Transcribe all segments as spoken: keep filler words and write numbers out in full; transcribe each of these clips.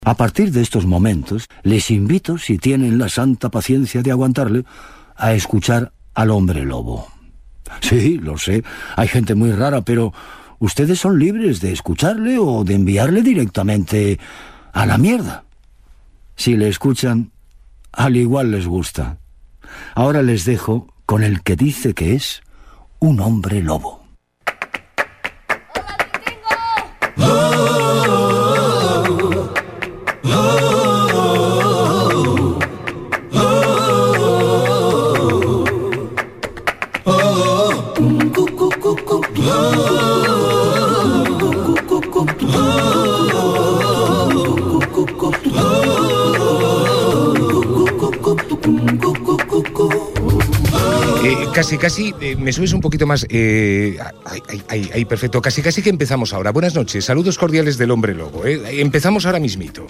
A partir de estos momentos, les invito, si tienen la santa paciencia de aguantarle, a escuchar al hombre lobo. Sí, lo sé, hay gente muy rara, pero ustedes son libres de escucharle o de enviarle directamente a la mierda. Si le escuchan, al igual les gusta. Ahora les dejo con el que dice que es un hombre lobo. Eh, casi, casi, eh, me subes un poquito más. Eh, ahí, ahí, ahí, perfecto. Casi, casi que empezamos ahora. Buenas noches, saludos cordiales del hombre lobo. Eh. Empezamos ahora mismito.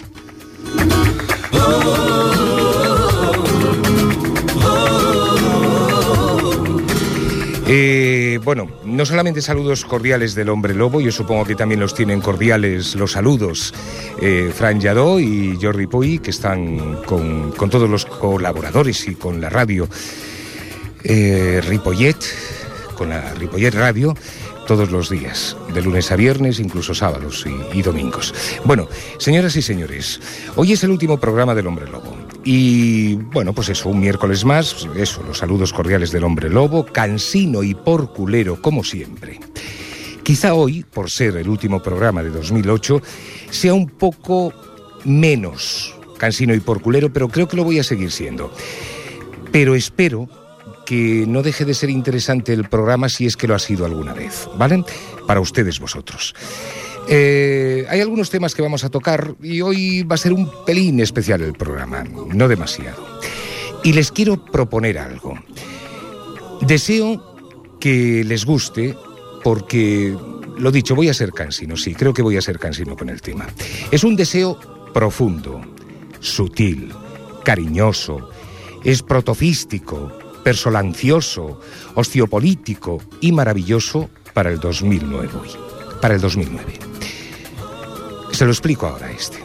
Eh, bueno, no solamente saludos cordiales del hombre lobo, yo supongo que también los tienen cordiales los saludos eh, Fran Lladó y Jordi Puy, que están con, con todos los colaboradores y con la radio eh, Ripollet, con la Ripollet Radio, todos los días, de lunes a viernes, incluso sábados y, y domingos. Bueno, señoras y señores, hoy es el último programa del Hombre Lobo. Y bueno, pues eso, un miércoles más, eso, los saludos cordiales del Hombre Lobo, cansino y porculero como siempre. Quizá hoy, por ser el último programa de dos mil ocho, sea un poco menos cansino y porculero, pero creo que lo voy a seguir siendo. Pero espero que no deje de ser interesante el programa si es que lo ha sido alguna vez, ¿vale? Para ustedes vosotros. Eh, hay algunos temas que vamos a tocar y hoy va a ser un pelín especial el programa, no demasiado. Y les quiero proponer algo. Deseo que les guste porque, lo dicho, voy a ser cansino, sí, creo que voy a ser cansino con el tema. Es un deseo profundo, sutil, cariñoso, esprotofístico, persolancioso, osteopolítico y maravilloso para el dos mil nueve. Para el dos mil nueve. Se lo explico ahora a este.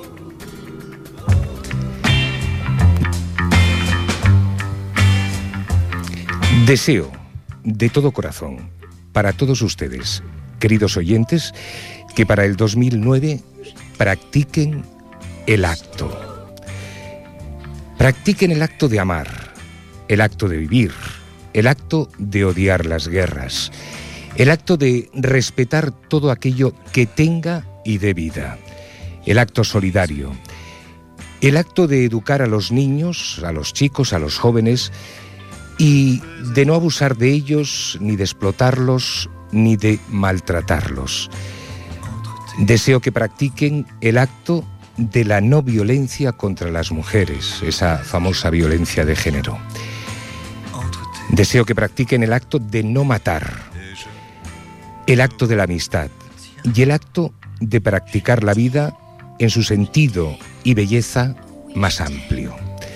Deseo de todo corazón para todos ustedes, queridos oyentes, que para el dos mil nueve practiquen el acto. Practiquen el acto de amar, el acto de vivir, el acto de odiar las guerras, el acto de respetar todo aquello que tenga y dé vida, el acto solidario, el acto de educar a los niños, a los chicos, a los jóvenes y de no abusar de ellos, ni de explotarlos, ni de maltratarlos. Deseo que practiquen el acto de la no violencia contra las mujeres, esa famosa violencia de género. Deseo que practiquen el acto de no matar, el acto de la amistad y el acto de practicar la vida en su sentido y belleza más amplio.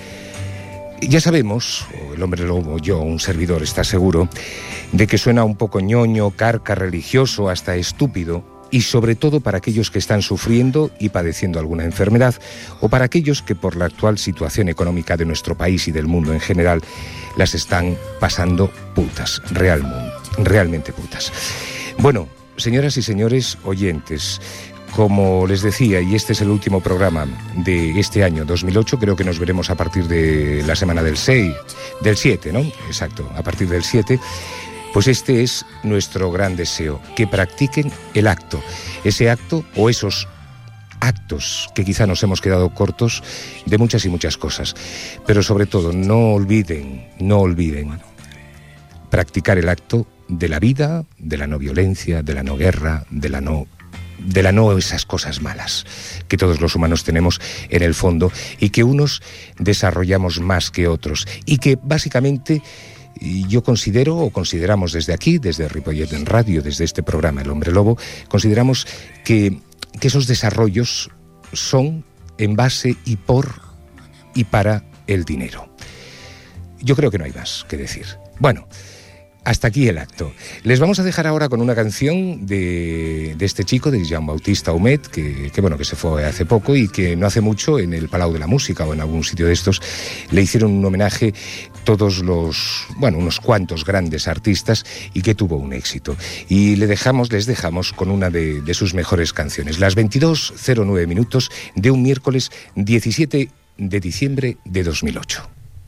Ya sabemos, o el hombre lobo, yo, un servidor, está seguro, de que suena un poco ñoño, carca, religioso, hasta estúpido, y sobre todo para aquellos que están sufriendo y padeciendo alguna enfermedad, o para aquellos que por la actual situación económica de nuestro país y del mundo en general las están pasando putas, real, realmente putas. Bueno, señoras y señores oyentes, como les decía, y este es el último programa de este año dos mil ocho, creo que nos veremos a partir de la semana del seis, del siete, ¿no? Exacto, a partir del siete, pues este es nuestro gran deseo, que practiquen el acto, ese acto o esos actos que quizá nos hemos quedado cortos de muchas y muchas cosas, pero sobre todo no olviden, no olviden practicar el acto de la vida, de la no violencia, de la no guerra, de la no de la no esas cosas malas que todos los humanos tenemos en el fondo y que unos desarrollamos más que otros y que básicamente yo considero o consideramos desde aquí, desde Ripollet en Radio, desde este programa El Hombre Lobo, consideramos que, que esos desarrollos son en base y por y para el dinero. Yo creo que no hay más que decir. Bueno, hasta aquí el acto. Les vamos a dejar ahora con una canción de, de este chico, de Jean-Baptiste Humet, que, que, bueno, que se fue hace poco y que no hace mucho en el Palau de la Música o en algún sitio de estos le hicieron un homenaje todos los, bueno, unos cuantos grandes artistas y que tuvo un éxito. Y le dejamos, les dejamos con una de, de sus mejores canciones, las veintidós cero nueve minutos de un miércoles diecisiete de diciembre de dos mil ocho.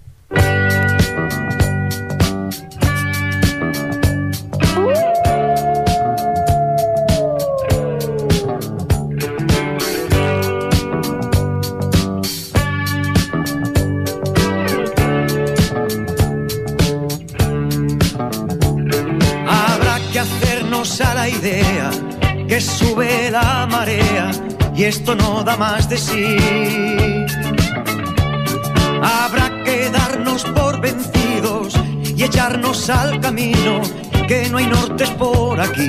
A la idea que sube la marea y esto no da más de sí. Habrá que darnos por vencidos y echarnos al camino, que no hay nortes por aquí.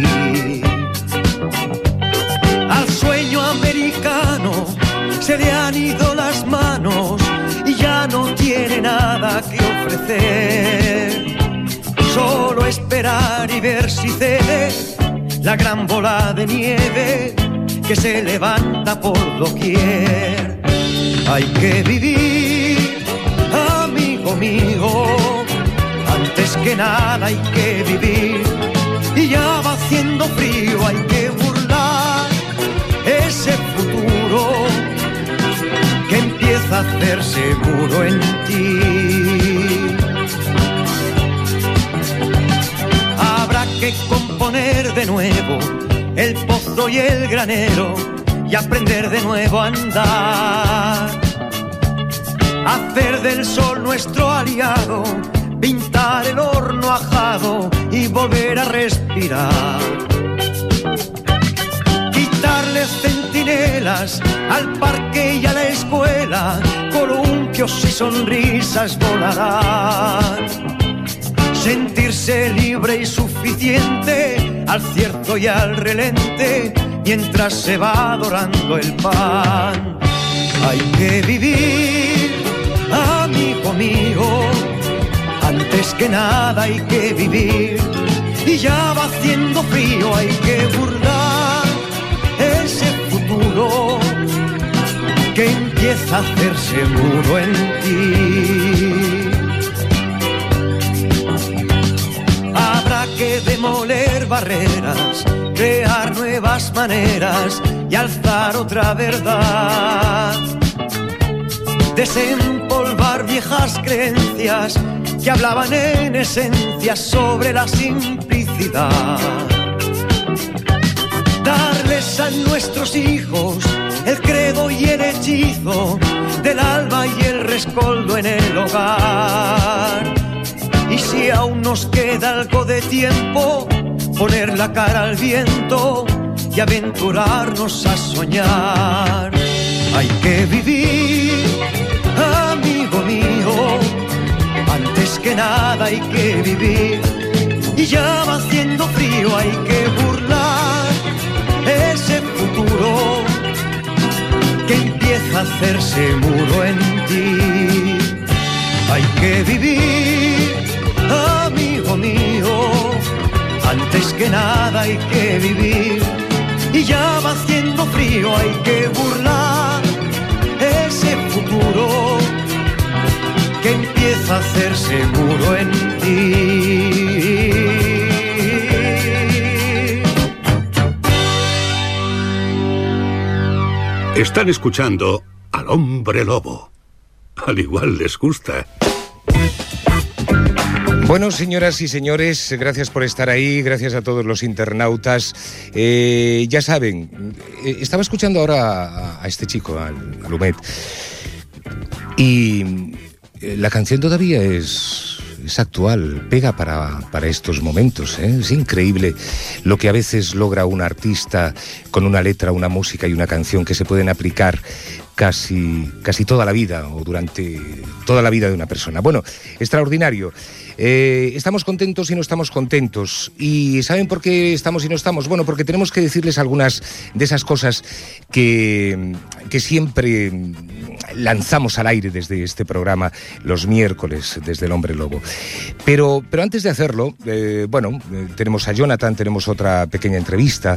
Al sueño americano se le han ido las manos y ya no tiene nada que ofrecer. Solo esperar y ver si cede la gran bola de nieve que se levanta por doquier. Hay que vivir, amigo mío, antes que nada hay que vivir. Y ya va haciendo frío, hay que burlar ese futuro que empieza a hacer seguro en ti. Habrá que componer de nuevo el pozo y el granero y aprender de nuevo a andar. Hacer del sol nuestro aliado, pintar el horno ajado y volver a respirar. Quitarle centinelas al parque y a la escuela, columpios y sonrisas volarán. Sentirse libre y suficiente al cierto y al relente mientras se va dorando el pan. Hay que vivir, amigo mío, antes que nada hay que vivir. Y ya va haciendo frío, hay que burlar ese futuro que empieza a hacer seguro en ti. Habrá que demoler barreras, crear nuevas maneras y alzar otra verdad. Desempolvar viejas creencias que hablaban en esencia sobre la simplicidad. Darles a nuestros hijos el credo y el hechizo del alba y el rescoldo en el hogar. Y si aún nos queda algo de tiempo, poner la cara al viento y aventurarnos a soñar. Hay que vivir, amigo mío, antes que nada hay que vivir. Y ya va haciendo frío, hay que burlar ese futuro que empieza a hacerse muro en ti. Hay que vivir, amigo mío, antes que nada hay que vivir. Y ya va haciendo frío, hay que burlar ese futuro que empieza a hacer seguro en ti. Están escuchando al Hombre Lobo. Al igual les gusta. Bueno, señoras y señores, gracias por estar ahí, gracias a todos los internautas. Eh, ya saben, eh, estaba escuchando ahora a, a este chico, al, al Humet, y eh, la canción todavía es, es actual, pega para, para estos momentos, ¿eh? Es increíble lo que a veces logra un artista con una letra, una música y una canción que se pueden aplicar casi, casi toda la vida o durante toda la vida de una persona. Bueno, extraordinario. Eh, estamos contentos y no estamos contentos. ¿Y saben por qué estamos y no estamos? Bueno, porque tenemos que decirles algunas de esas cosas que, que siempre lanzamos al aire desde este programa los miércoles desde El Hombre Lobo. Pero, pero antes de hacerlo, eh, bueno, eh, tenemos a Jonathan, tenemos otra pequeña entrevista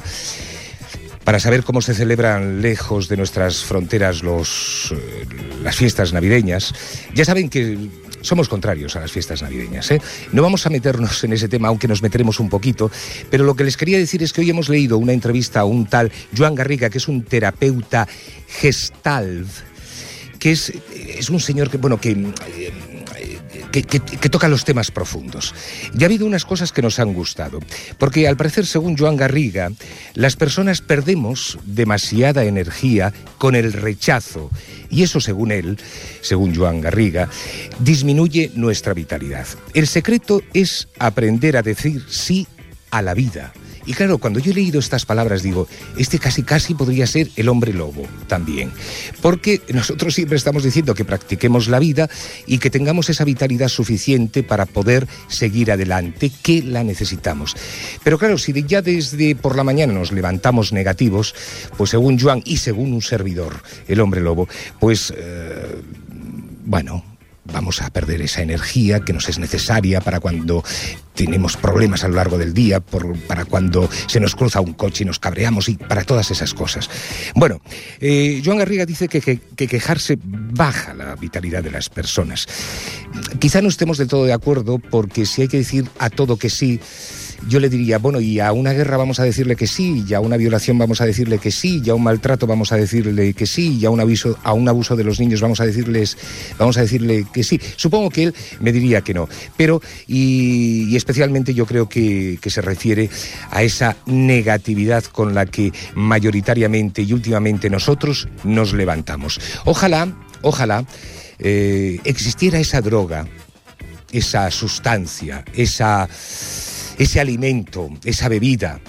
para saber cómo se celebran lejos de nuestras fronteras los, eh, las fiestas navideñas. Ya saben que somos contrarios a las fiestas navideñas, ¿eh? No vamos a meternos en ese tema, aunque nos meteremos un poquito, pero lo que les quería decir es que hoy hemos leído una entrevista a un tal Joan Garriga, que es un terapeuta Gestalt, que es, es un señor que, bueno, que... Eh, Que, que, que toca los temas profundos. Y ha habido unas cosas que nos han gustado, porque al parecer, según Joan Garriga, las personas perdemos demasiada energía con el rechazo, y eso, según él, según Joan Garriga, disminuye nuestra vitalidad. El secreto es aprender a decir sí a la vida. Y claro, cuando yo he leído estas palabras digo, este casi casi podría ser el hombre lobo también. Porque nosotros siempre estamos diciendo que practiquemos la vida y que tengamos esa vitalidad suficiente para poder seguir adelante, que la necesitamos. Pero claro, si ya desde por la mañana nos levantamos negativos, pues según Joan y según un servidor, el hombre lobo, pues, eh, bueno... vamos a perder esa energía que nos es necesaria para cuando tenemos problemas a lo largo del día, por, para cuando se nos cruza un coche y nos cabreamos, y para todas esas cosas. Bueno, eh, Joan Garriga dice que, que, que quejarse baja la vitalidad de las personas. Quizá no estemos del todo de acuerdo, porque si hay que decir a todo que sí, yo le diría, bueno, y a una guerra vamos a decirle que sí, y a una violación vamos a decirle que sí, y a un maltrato vamos a decirle que sí, y a un abuso, a un abuso de los niños vamos a decirles, vamos a decirle que sí. Supongo que él me diría que no, pero y, y especialmente yo creo que, que se refiere a esa negatividad con la que mayoritariamente y últimamente nosotros nos levantamos. Ojalá, ojalá eh, existiera esa droga, esa sustancia, esa... ese alimento, esa bebida,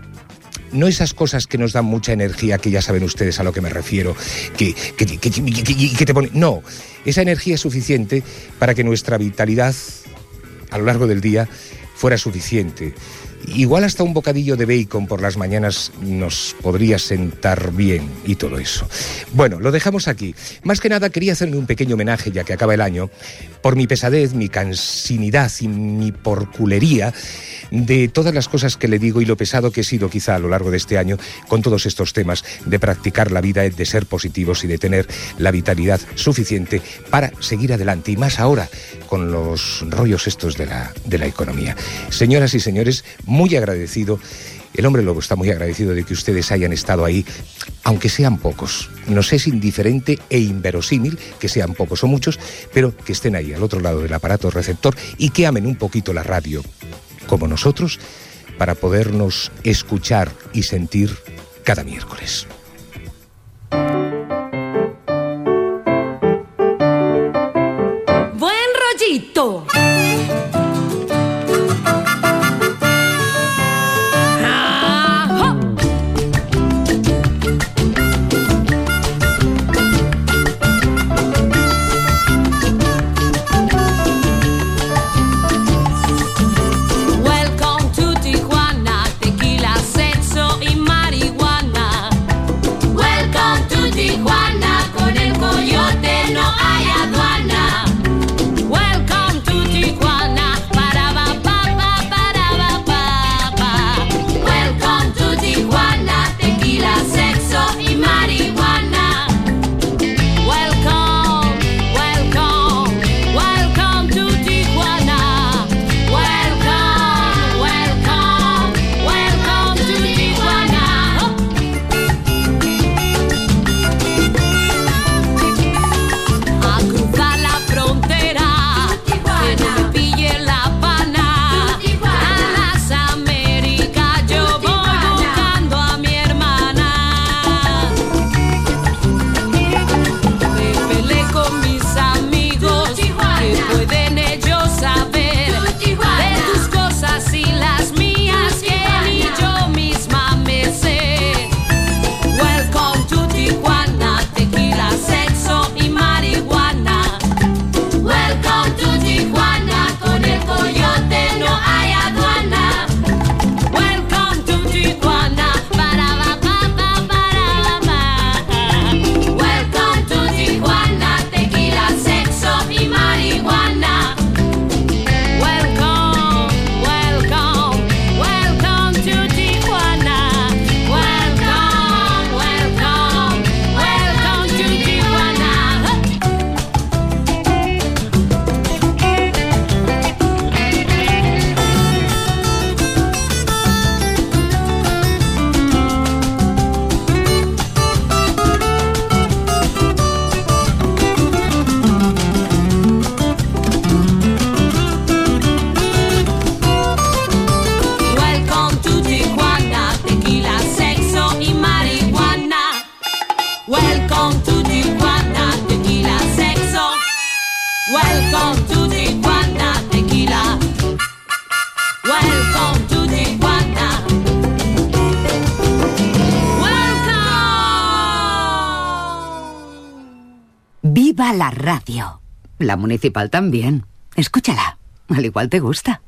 no esas cosas que nos dan mucha energía, que ya saben ustedes a lo que me refiero, que, que, que, que, que, que te ponen... No, esa energía es suficiente para que nuestra vitalidad a lo largo del día fuera suficiente. Igual hasta un bocadillo de bacon por las mañanas nos podría sentar bien y todo eso. Bueno, lo dejamos aquí. Más que nada quería hacerme un pequeño homenaje, ya que acaba el año, por mi pesadez, mi cansinidad y mi porculería, de todas las cosas que le digo y lo pesado que he sido quizá a lo largo de este año con todos estos temas de practicar la vida, de ser positivos y de tener la vitalidad suficiente para seguir adelante, y más ahora con los rollos estos de la, de la economía. Señoras y señores, muy agradecido. El Hombre Lobo está muy agradecido de que ustedes hayan estado ahí, aunque sean pocos. Nos es indiferente e inverosímil que sean pocos o muchos, pero que estén ahí al otro lado del aparato receptor y que amen un poquito la radio, como nosotros, para podernos escuchar y sentir cada miércoles. Buen rollito. Tijuana, con el coyote no hay aduana. Welcome to Tijuana. ¡Viva la radio! La municipal también. Escúchala. Al igual te gusta.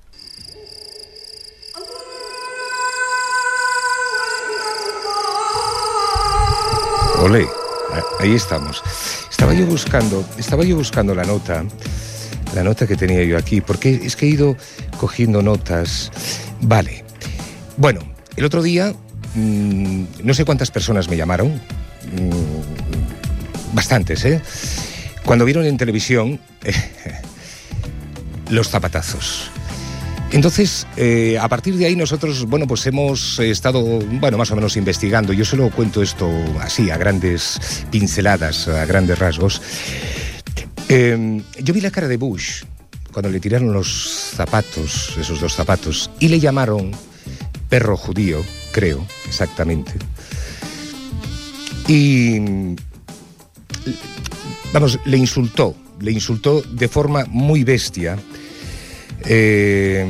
Olé, ahí estamos. Estaba yo buscando, estaba yo buscando la nota, la nota que tenía yo aquí, porque es que he ido cogiendo notas. Vale. Bueno, el otro día, mmm, no sé cuántas personas me llamaron, mmm, bastantes, ¿eh? Cuando vieron en televisión eh, los zapatazos. Entonces, eh, a partir de ahí nosotros, bueno, pues hemos estado, bueno, más o menos investigando. Yo solo cuento esto así, a grandes pinceladas, a grandes rasgos. Eh, yo vi la cara de Bush cuando le tiraron los zapatos, esos dos zapatos, y le llamaron perro judío, creo, exactamente. Y, vamos, le insultó, le insultó de forma muy bestia. Eh,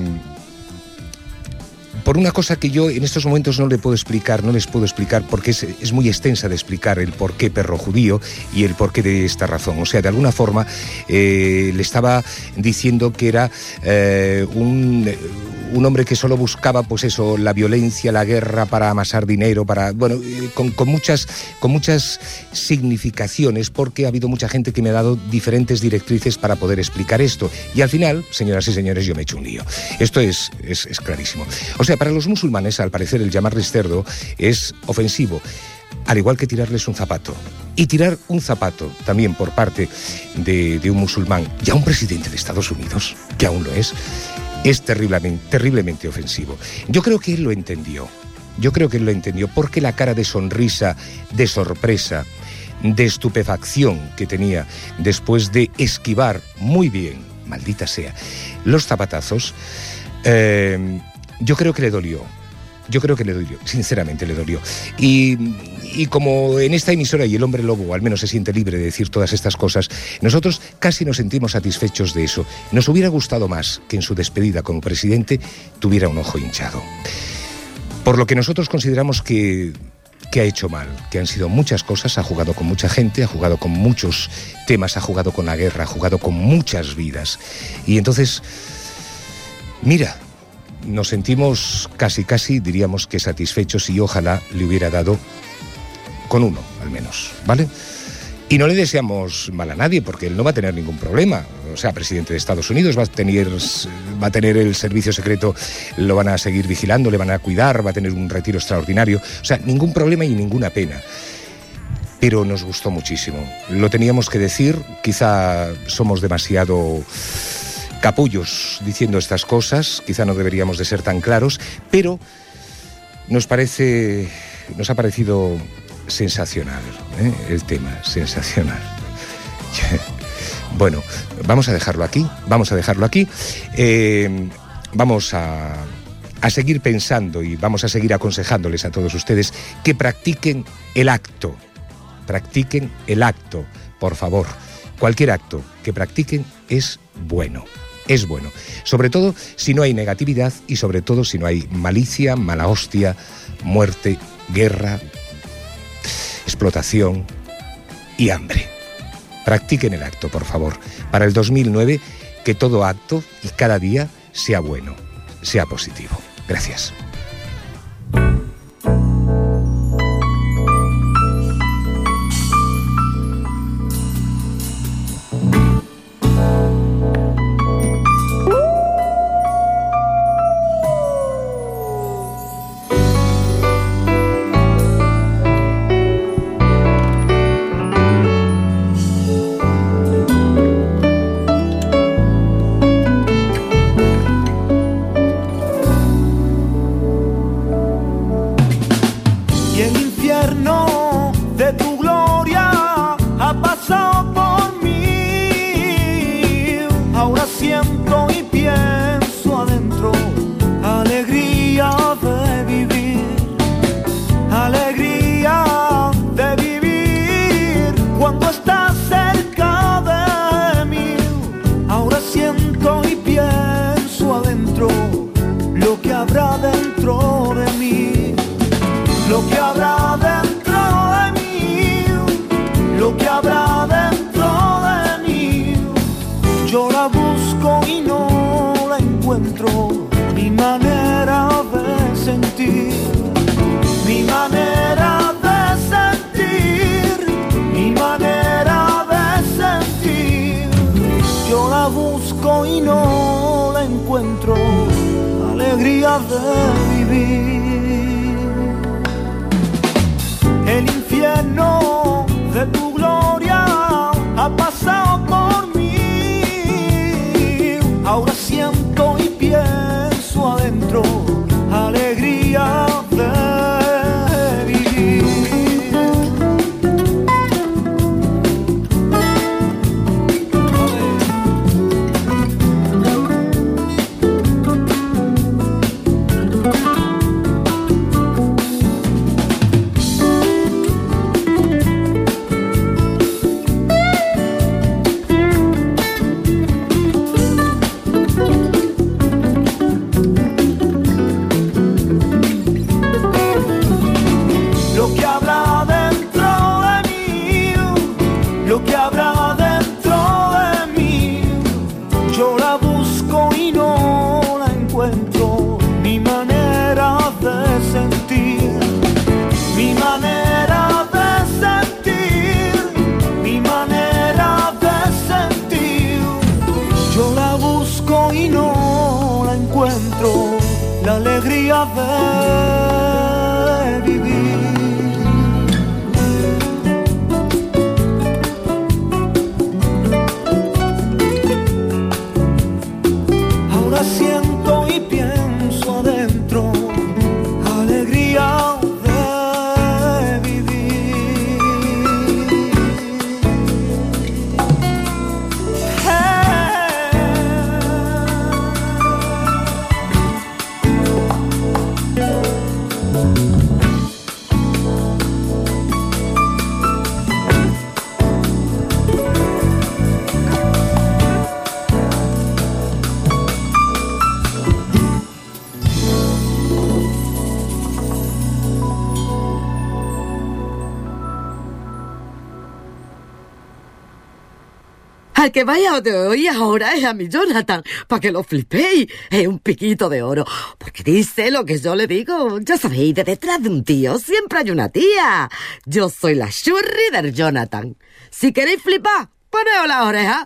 por una cosa que yo en estos momentos no le puedo explicar, no les puedo explicar porque es, es muy extensa de explicar el por qué perro judío y el porqué de esta razón. O sea, de alguna forma eh, le estaba diciendo que era eh, un, un hombre que solo buscaba, pues eso, la violencia, la guerra para amasar dinero, para, bueno, eh, con, con muchas, con muchas significaciones, porque ha habido mucha gente que me ha dado diferentes directrices para poder explicar esto. Y al final, señoras y señores, yo me he hecho un lío. Esto es, es, es clarísimo. O sea, para los musulmanes, al parecer, el llamarles cerdo es ofensivo, al igual que tirarles un zapato. Y tirar un zapato también por parte de, de un musulmán, y a un presidente de Estados Unidos, que aún lo es, es terriblemente, terriblemente ofensivo. Yo creo que él lo entendió. Yo creo que él lo entendió, porque la cara de sonrisa, de sorpresa, de estupefacción que tenía después de esquivar muy bien, maldita sea, los zapatazos, eh, yo creo que le dolió. Yo creo que le dolió, sinceramente le dolió. Y, y como en esta emisora y el hombre lobo al menos se siente libre de decir todas estas cosas, nosotros casi nos sentimos satisfechos de eso. Nos hubiera gustado más que en su despedida como presidente tuviera un ojo hinchado. Por lo que nosotros consideramos que, que ha hecho mal, que han sido muchas cosas, ha jugado con mucha gente, ha jugado con muchos temas, ha jugado con la guerra, ha jugado con muchas vidas. Y entonces, mira, nos sentimos casi, casi, diríamos que satisfechos, y ojalá le hubiera dado con uno, al menos, ¿vale? Y no le deseamos mal a nadie, porque él no va a tener ningún problema. O sea, presidente de Estados Unidos, va a tener, va a tener el servicio secreto, lo van a seguir vigilando, le van a cuidar, va a tener un retiro extraordinario. O sea, ningún problema y ninguna pena. Pero nos gustó muchísimo. Lo teníamos que decir, quizá somos demasiado capullos diciendo estas cosas, quizá no deberíamos de ser tan claros, pero nos parece, nos ha parecido sensacional, ¿eh? El tema, sensacional. Bueno, vamos a dejarlo aquí, vamos a dejarlo aquí, eh, vamos a, a seguir pensando y vamos a seguir aconsejándoles a todos ustedes que practiquen el acto, practiquen el acto, por favor. Cualquier acto que practiquen es bueno. Es bueno, sobre todo si no hay negatividad y sobre todo si no hay malicia, mala hostia, muerte, guerra, explotación y hambre. Practiquen el acto, por favor. Para el dos mil nueve, que todo acto y cada día sea bueno, sea positivo. Gracias. busco y no la encuentro, alegría de vivir. El infierno de tu gloria ha pasado por mí, ahora siento y pienso adentro, alegría de vivir. La alegría de vivir. Ahora siento y pienso adentro, alegría de vivir. Al que vaya de hoy ahora es a mi Jonathan, para que lo flipéis. Es un piquito de oro. Porque dice lo que yo le digo. Ya sabéis, de detrás de un tío siempre hay una tía. Yo soy la churri del Jonathan. Si queréis flipar, poneos las orejas.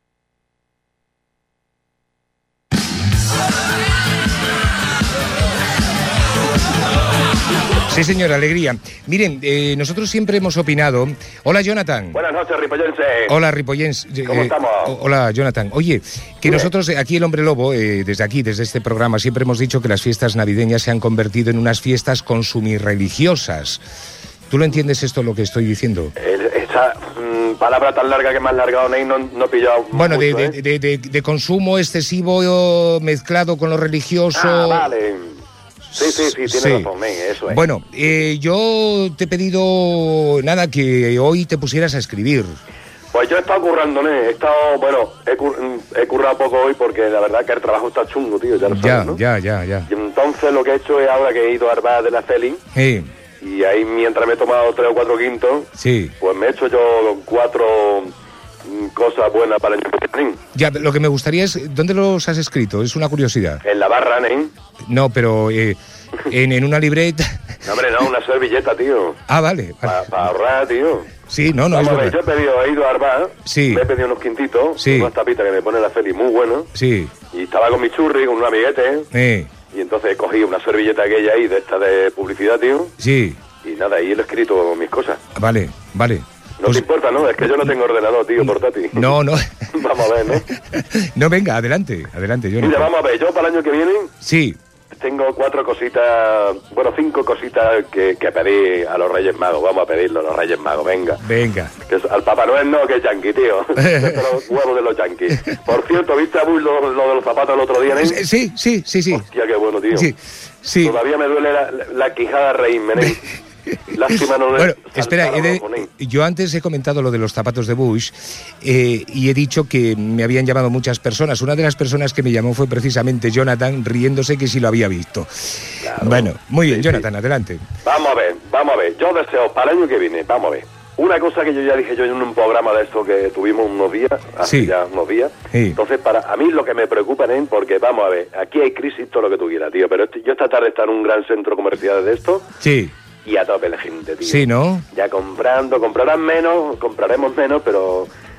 Sí, señor, alegría. Miren, eh, nosotros siempre hemos opinado... Hola, Jonathan. Buenas noches, ripollense. Hola, ripollense. ¿Cómo eh, estamos? Hola, Jonathan. Oye, que Dime. nosotros aquí, el Hombre Lobo, eh, desde aquí, desde este programa, siempre hemos dicho que las fiestas navideñas se han convertido en unas fiestas consumirreligiosas. ¿Tú lo entiendes esto, lo que estoy diciendo? El, esa mmm, palabra tan larga que me has largado, Ney, no, no he pillado Bueno, mucho, de, ¿eh? de, de, de, de consumo excesivo mezclado con lo religioso... Ah, vale. Sí, sí, sí, tienes Sí. razón, Ney, eso es. Bueno, eh, yo te he pedido, nada, que hoy te pusieras a escribir. Pues yo he estado currando, Ney, he estado, bueno, he, cur, he currado poco hoy porque la verdad que el trabajo está chungo, tío, ya lo sabes, Ya, ¿no? ya, ya, ya. Y entonces lo que he hecho es ahora que he ido al bar de la Feli, Sí, y ahí mientras me he tomado tres o cuatro quintos, sí. pues me he hecho yo cuatro mm, cosas buenas para el año que viene. Ya, lo que me gustaría es, ¿dónde los has escrito? Es una curiosidad. En la barra, Ney. No, pero eh, en, en una libreta... No, hombre, no, una servilleta, tío. Ah, vale. Para vale. pa ahorrar, tío. Sí, no, no, Vamos es a ver, yo verdad. he pedido, he ido al bar, Sí. me he pedido unos quintitos, Sí. unas tapitas que me pone la Feli muy buenos, Sí, y estaba con mi churri, con un amiguete, eh, y entonces cogí una servilleta aquella ahí de esta de publicidad, tío, sí, y nada, ahí le he escrito mis cosas. vale, vale. No Pues- te importa, ¿no? Es que yo no tengo ordenador, tío, portátil. No, no. Vamos a ver, ¿no? No, venga, adelante, adelante, yo Mira, vamos a ver, yo para el año que viene Sí, tengo cuatro cositas, bueno, cinco cositas que, que pedí a los Reyes Magos, vamos a pedirlo a los Reyes Magos, venga. venga. Que es- al Papá Noel no, que es yanqui, tío. Los huevos de los yanquis. Por cierto, ¿viste a Bull lo, lo de los zapatos el otro día, Nen? Sí, sí, sí, sí. Hostia, qué bueno, tío. Sí, sí. Todavía me duele la, la quijada reírme, Nen. Lástima no... Bueno, saltar espera, a he de- rojo, Nen. yo antes he comentado lo de los zapatos de Bush eh, y he dicho que me habían llamado muchas personas. Una de las personas que me llamó fue precisamente Jonathan, riéndose que sí lo había visto. Claro. Bueno, muy bien, Sí, Jonathan, sí. adelante. Vamos a ver, vamos a ver. Yo deseo para el año que viene, vamos a ver. Una cosa que yo ya dije yo en un programa de esto que tuvimos unos días, hace Sí. ya unos días. Sí. Entonces, para a mí lo que me preocupa, Nen, porque vamos a ver, aquí hay crisis, todo lo que tú quieras, tío, pero este- yo esta tarde está en un gran centro comercial de esto Sí, y a tope la gente, tío. sí, ¿no? Ya comprando, comprarán menos, compraremos menos, pero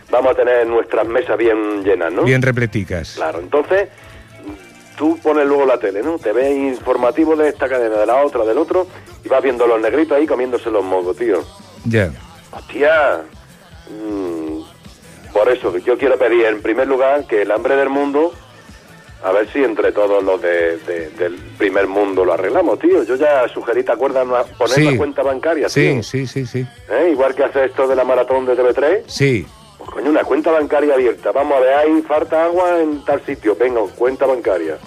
vamos a tener nuestras mesas bien llenas, ¿no? Bien repleticas. Claro, entonces tú pones luego la tele, ¿no? Te ves informativo de esta cadena, de la otra, del otro, y vas viendo los negritos ahí comiéndose los mocos, tío. Ya. Hostia, mmm, por eso yo quiero pedir en primer lugar que el hambre del mundo, a ver si entre todos los de, de, del primer mundo lo arreglamos, tío. Yo ya sugerí, ¿te acuerdas? Poner sí. la cuenta bancaria, sí, tío. Sí, sí, sí, ¿Eh? Igual que hace esto de la maratón de T V tres. Sí. Pues coño, una cuenta bancaria abierta. Vamos a ver, hay falta agua en tal sitio. Venga, cuenta bancaria.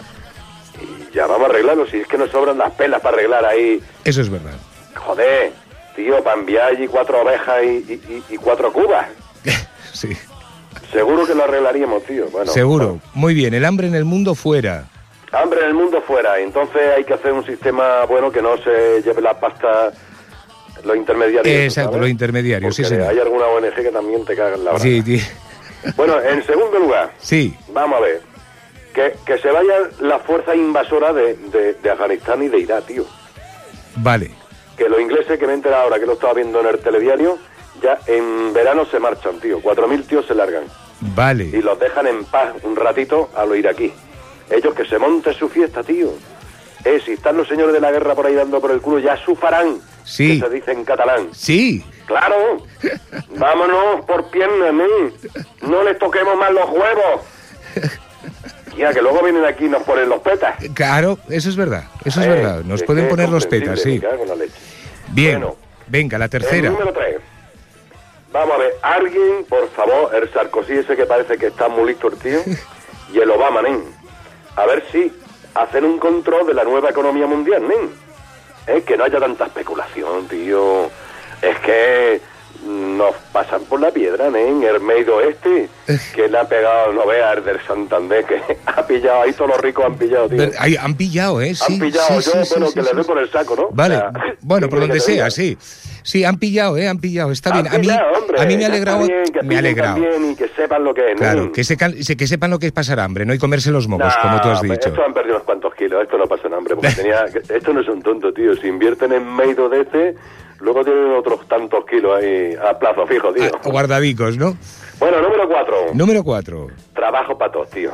Y ya vamos a arreglarlo, si es que nos sobran las pelas para arreglar ahí. Eso es verdad. Joder, tío, para enviar allí cuatro ovejas y, y, y cuatro cubas. Sí. Seguro que lo arreglaríamos, tío. Bueno, seguro. Bueno. Muy bien, el hambre en el mundo fuera. Hambre en el mundo fuera. Entonces hay que hacer un sistema, bueno, que no se lleve la pasta los intermediarios. Exacto, ¿sabes? los intermediarios, Porque sí, señor. hay alguna O N G que también te caga en la braga. Sí, tío. Bueno, en segundo lugar, sí. Vamos a ver, que, que se vayan las fuerzas invasoras de, de, de Afganistán y de Irak, tío. Vale. Que los ingleses, que me he enterado ahora que lo estaba viendo en el telediario, ya en verano se marchan, tío. Cuatro mil tíos se largan. Vale. Y los dejan en paz un ratito a los iraquíes. Ellos que se monten su fiesta, tío. Eh, si están los señores de la guerra por ahí dando por el culo, ya su farán. Sí. Que se dice en catalán. Sí. Claro. Vámonos por piernas, ¿no? No les toquemos más los huevos. Ya, que luego vienen aquí y nos ponen los petas. Claro, eso es verdad. Eso es eh, verdad. Nos es pueden que poner es los petas, sí. me cago en la leche. Bien. Bueno, venga, la tercera. El número tres. Vamos a ver, alguien, por favor, el Sarkozy ese que parece que está muy listo el tío, y el Obama, nen. A ver si hacen un control de la nueva economía mundial, nen. Es que no haya tanta especulación, tío. Es que nos pasan por la piedra, nen. El Meido este, que le ha pegado, no veas, el del Santander, que ha pillado, ahí todos los ricos han pillado, tío. Pero, ahí, han pillado, ¿eh? Sí, han pillado, sí, yo, sí, bueno, sí, que sí, le sí. doy por el saco, ¿no? Vale, O sea, bueno, por ¿qué donde quieres que te sea, diga? sí. Sí, han pillado, ¿eh? Han pillado. Está bien. Han A mí, pillado, hombre, a mí me ha ya alegrado. está bien, que me ha pillen alegrado. también y que sepan lo que es, ¿no? Claro, que, se, que sepan lo que es pasar hambre, no y comerse los mocos, No, como tú has dicho. Esto han perdido unos cuantos kilos, esto no pasa en hambre, porque tenía... Esto no es un tonto, tío. Si invierten en Meido de este, luego tienen otros tantos kilos ahí a plazo fijo, tío. Ah, guardadicos, ¿no? Bueno, número cuatro. Número cuatro. Trabajo para todos, tío.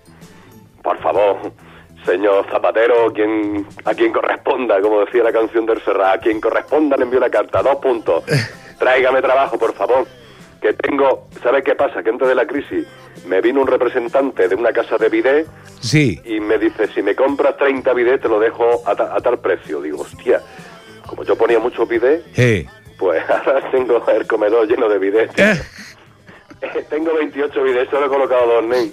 Por favor, señor Zapatero, quien, a quien corresponda, como decía la canción del Serrat, a quien corresponda le envío una carta, dos puntos. Tráigame trabajo, por favor. Que tengo... ¿Sabes qué pasa? Que antes de la crisis me vino un representante de una casa de bidet. Sí. Y me dice, si me compras treinta bidets te lo dejo a, ta a tal precio. Digo, hostia, como yo ponía muchos bidets, Eh. pues ahora tengo el comedor lleno de bidets. Eh. Eh, tengo veintiocho bidets, solo he colocado dos, nen.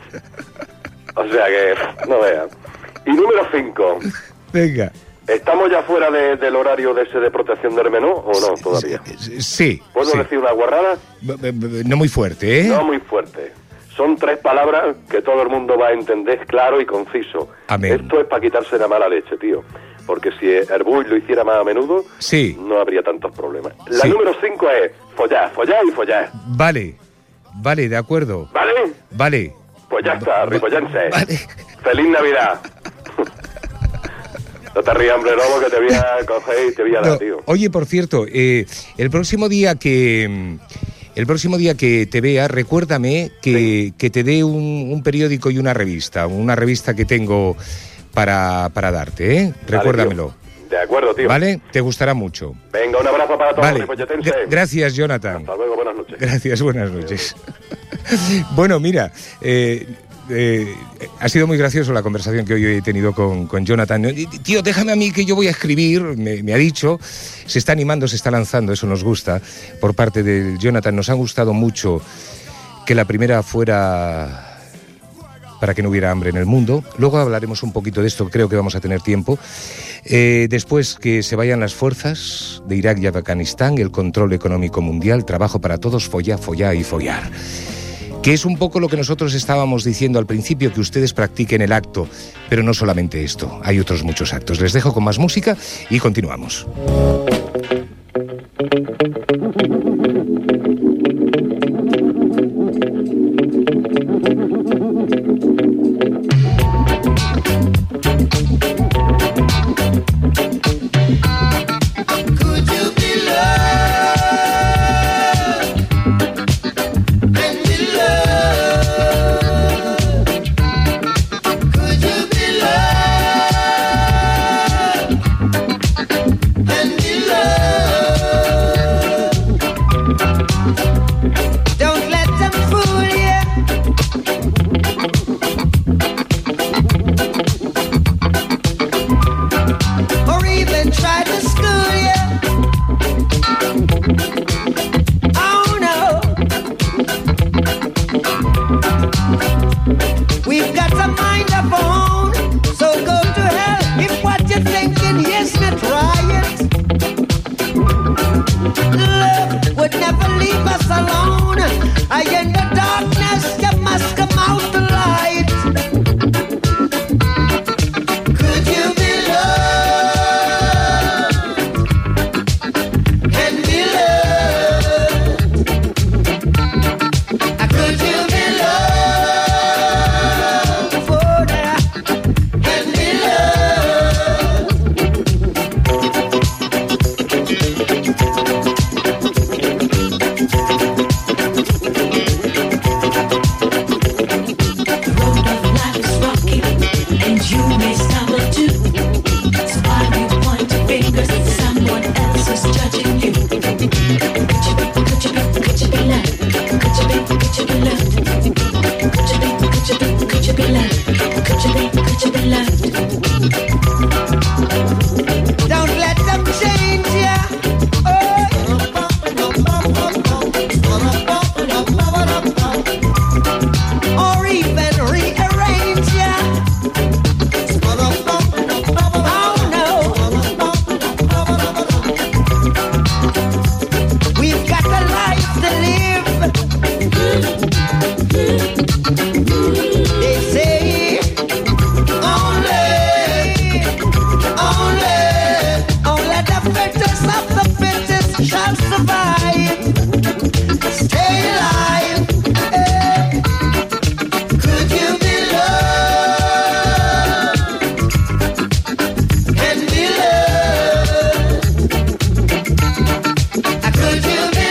O sea que, no veas. Y número cinco. Venga. ¿Estamos ya fuera de, del horario de ese de protección del menú o no todavía? Sí. ¿Puedo sí. decir una guarrada? No muy fuerte, ¿eh? No muy fuerte. Son tres palabras que todo el mundo va a entender claro y conciso. Amén. Esto es para quitarse la mala leche, tío. Porque si Herbuy lo hiciera más a menudo, sí. no habría tantos problemas. La sí. número cinco es follar, follar y follar. Vale, vale, de acuerdo. ¿Vale? Vale. Pues ya está, ripollense. Vale. ¡Feliz Navidad! No te rías, hombre, lobo, que te voy a coger y te voy a dar, No, tío. oye, por cierto, eh, el próximo día que... El próximo día que te vea, recuérdame que, sí. que te dé un, un periódico y una revista, una revista que tengo para, para darte, ¿eh? Vale, recuérdamelo. Tío. De acuerdo, tío. ¿Vale? Te gustará mucho. Venga, un abrazo para todos, vale. ripolletenses. Gracias, Jonathan. Hasta luego, buenas noches. Gracias, buenas noches. Bueno, mira, eh, eh, ha sido muy gracioso la conversación que hoy he tenido con, con Jonathan. Tío, déjame a mí que yo voy a escribir, me, me ha dicho, se está animando, se está lanzando, eso nos gusta, por parte de Jonathan. Nos ha gustado mucho que la primera fuera para que no hubiera hambre en el mundo. Luego hablaremos un poquito de esto, creo que vamos a tener tiempo. Eh, después que se vayan las fuerzas de Irak y Afganistán, el control económico mundial, trabajo para todos, follar, follar y follar. Que es un poco lo que nosotros estábamos diciendo al principio, que ustedes practiquen el acto, pero no solamente esto, hay otros muchos actos. Les dejo con más música y continuamos. Could you be loved? Don't let them change ya. Oh. Or even rearrange ya. Oh no. We've got a life to live. They say only, only, only the fittest of the fittest shall survive. Stay alive. Eh. Could you be loved and be loved? Could you be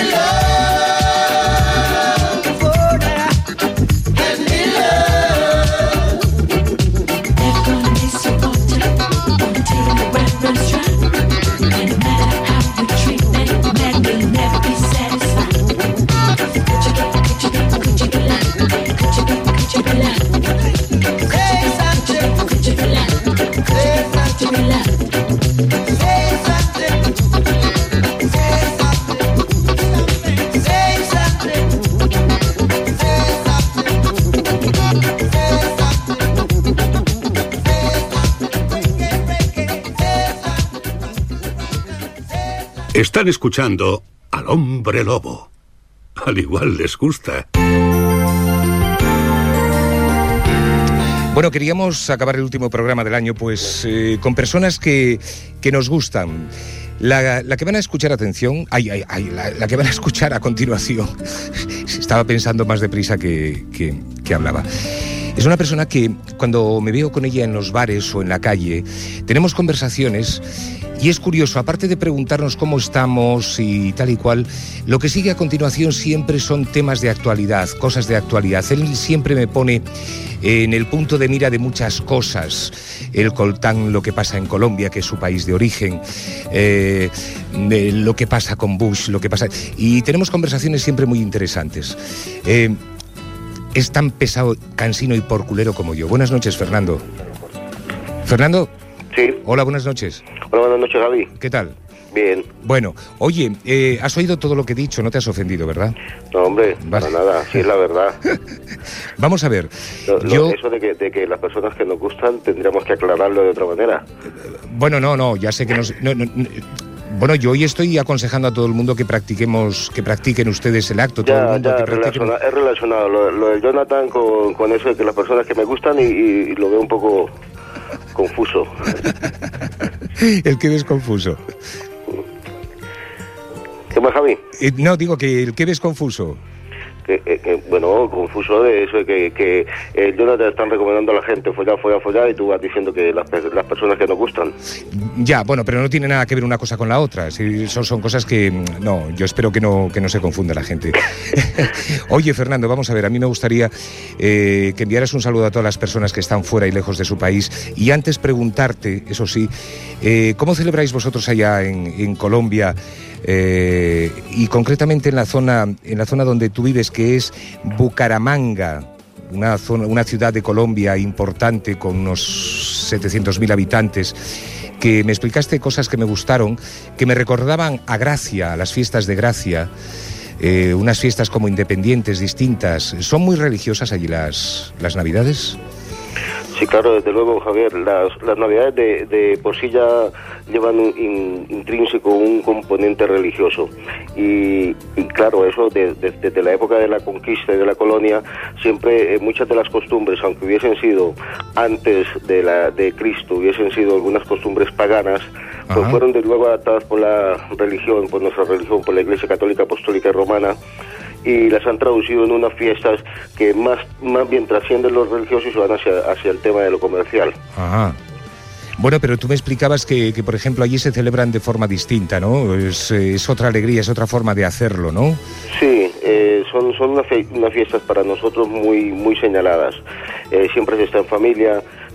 loved for that and be loved? Never gonna miss your water until the weather's dry. And no matter how you treat me, man will never be satisfied. Could you get, could you get, could you be like? Could you get, could you be like? Say something. Could you be like? Say Could you be something. like? Say something. Say something. Say something. Say something. Say something. Están escuchando al hombre lobo. Al igual les gusta. Bueno, queríamos acabar el último programa del año pues eh, con personas que, que nos gustan. La, la que van a escuchar, atención, ay, ay, ay, la, la que van a escuchar a continuación, estaba pensando más deprisa que, que, que hablaba. Es una persona que cuando me veo con ella en los bares o en la calle, tenemos conversaciones y es curioso, aparte de preguntarnos cómo estamos y tal y cual, lo que sigue a continuación siempre son temas de actualidad, cosas de actualidad. Él siempre me pone en el punto de mira de muchas cosas. El Coltán, lo que pasa en Colombia, que es su país de origen, eh, de lo que pasa con Bush, lo que pasa... Y tenemos conversaciones siempre muy interesantes. Eh, es tan pesado, cansino y porculero como yo. Buenas noches, Fernando. ¿Fernando? Sí. Hola, buenas noches. Hola, buenas noches, Gaby. ¿Qué tal? Bien. Bueno, oye, eh, has oído todo lo que he dicho, no te has ofendido, ¿verdad? No, hombre, Vale. para nada, sí es la verdad. Vamos a ver. Lo- lo- Yo, Eso de que, de que las personas que nos gustan tendríamos que aclararlo de otra manera. bueno, no, no, ya sé que nos... no, no, no, bueno, yo hoy estoy aconsejando a todo el mundo que practiquemos, que practiquen ustedes el acto, todo el Ya, mundo ya que practiquen... relaciona- es relacionado lo, lo de Jonathan con, con eso de que las personas que me gustan y, y lo veo un poco confuso. El que ves confuso. ¿Qué más, Javi? Eh, no, digo que el que ves confuso. Que, que- que, bueno, confuso de eso de que, que eh, Jonathan están recomendando a la gente follar, follar, follar y tú vas diciendo que las, pe- las personas que nos gustan. Ya, bueno, pero no tiene nada que ver una cosa con la otra. Sí, son, son cosas que... mm, No, yo espero que no, que no se confunda la gente. Oye, Fernando, vamos a ver, a mí me gustaría eh, que enviaras un saludo a todas las personas que están fuera y lejos de su país. Y antes preguntarte, eso sí, eh, ¿cómo celebráis vosotros allá en, en Colombia? Eh, y concretamente en la zona, en la zona donde tú vives, que es Bucaramanga, una zona, una ciudad de Colombia importante con unos setecientos mil habitantes, que me explicaste cosas que me gustaron, que me recordaban a Gracia, a las fiestas de Gracia, eh, unas fiestas como independientes, distintas. ¿Son muy religiosas allí las, las Navidades? Sí, claro, desde luego, Javier. Las, las Navidades de, de por sí ya llevan un, in, intrínseco un componente religioso. Y, y claro, eso de, de, desde la época de la conquista y de la colonia, siempre eh, muchas de las costumbres, aunque hubiesen sido antes de, la, de Cristo, hubiesen sido algunas costumbres paganas, pues Ajá. fueron de luego adaptadas por la religión, por nuestra religión, por la Iglesia Católica Apostólica y Romana, y las han traducido en unas fiestas que más, más bien trascienden lo religioso y se van hacia, hacia el tema de lo comercial. Ajá. Bueno, pero tú me explicabas que, que, por ejemplo, allí se celebran de forma distinta, ¿no? Es, es otra alegría, es otra forma de hacerlo, ¿no? Sí, eh, son, son unas, fe- unas fiestas para nosotros muy, muy señaladas. Eh, siempre se está en familia,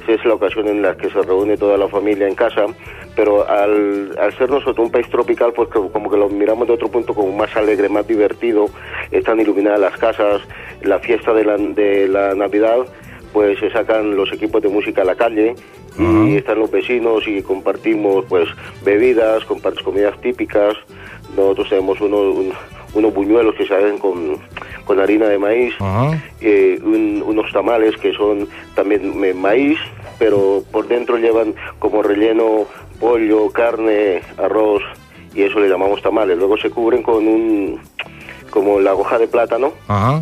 es la ocasión en la que se reúne toda la familia en casa, pero al, al ser nosotros un país tropical, pues que, como que lo miramos de otro punto como más alegre, más divertido, están iluminadas las casas, la fiesta de la, de la Navidad, pues se sacan los equipos de música a la calle, uh-huh. y están los vecinos y compartimos pues bebidas, compartimos comidas típicas. Nosotros tenemos uno, un, unos buñuelos que se hacen con, con harina de maíz, uh-huh. eh, un, unos tamales que son también maíz, pero por dentro llevan como relleno pollo, carne, arroz, y eso le llamamos tamales. Luego se cubren con un como la hoja de plátano, uh-huh.